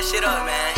that shit up, man.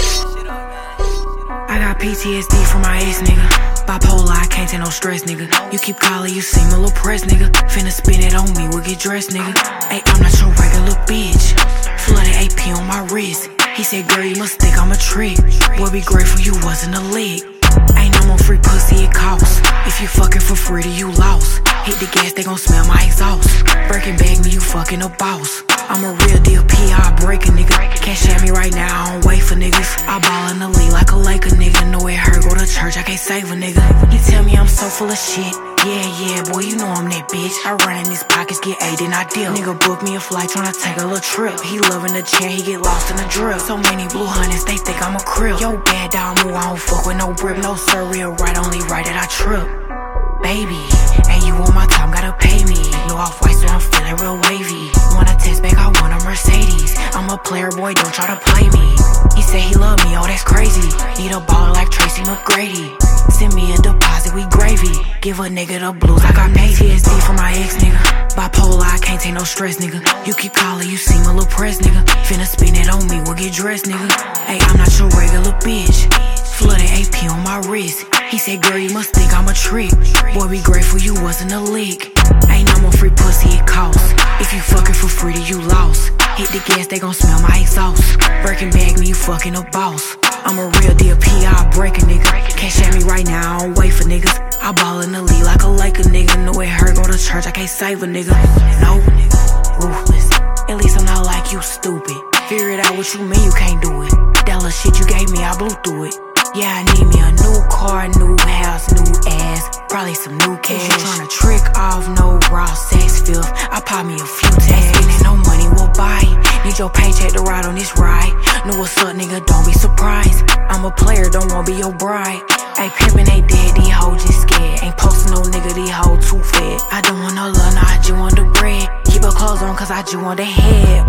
I got PTSD from my ex, nigga. Bipolar, I can't take no stress, nigga. You keep calling, you seem a little pressed, nigga. Finna spin it on me, we'll get dressed, nigga. Ay, I'm not your regular bitch. Flooded AP on my wrist. He said, girl, you must think I'm a trick. Boy, be grateful you wasn't a lick. Ain't no more free pussy, it costs. If you fucking for free, then you lost. Hit the gas, they gon' smell my exhaust. Birkin bag me, you fucking a boss. I'm a real deal PR breaker, nigga. Cash at me right now, I don't wait for niggas. I ball in the league like a Laker, nigga. Know it hurt, go to church, I can't save a nigga. He tell me I'm so full of shit. Yeah, boy, you know I'm that bitch. I run in his pockets, get A, then I deal. Nigga book me a flight, tryna take a little trip. He loving the chair, he get lost in the drip. So many blue hunters, they think I'm a crib. Yo, bad dog move, I don't fuck with no grip. No sir, real right, only right that I trip. Baby, and you on my time, gotta pay me. No off-white, so I'm feeling real wavy. Want a test back, I want a Mercedes. I'm a player, boy, don't try to play me. He said he love me, oh, that's crazy. Need a baller like Tracy McGrady. Send me a deposit, we gravy. Give a nigga the blues, I got PTSD from my ex, nigga. Bipolar, I can't take no stress, nigga. You keep calling, you seem a little pressed, nigga. Finna spin it on me, we'll get dressed, nigga. Ay, I'm not your regular bitch. Flooded AP on my wrist. He said, girl, you must think I'm a trick. Boy, be grateful you wasn't a lick. Ain't no more free pussy, it costs. If you fucking for free, then you lost. Hit the gas, they gon' smell my exhaust. Birkin bag me, you fucking a boss. I'm a real deal PR breaker, nigga. Cash at me right now, I don't wait for niggas. I ball in the league like a Laker, nigga. Know it hurt, go to church, I can't save a nigga. No, ruthless. At least I'm not like you, stupid. Figure it out what you mean, you can't do it. That little shit you gave me, I blew through it. Yeah, I need me a new car, new house, new ass, probably some new cash. You tryna trick off, no raw sex filth. I pop me a few tags, and no money will buy. Need your paycheck to ride on this ride. Know what's up, nigga, don't be surprised. I'm a player, don't wanna be your bride. Ayy, pimpin' they dead, these hoes just scared. Ain't postin' no nigga, these hoes too fed. I don't want no love, nah, I just want the bread. Keep her clothes on, cause I just want the head.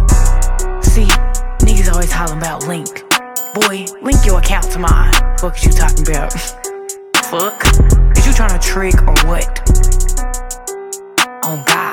See, niggas always hollering about link. Boy, link your account to mine. Fuck is you talking about? Fuck? Is you tryna trick or what? Oh God.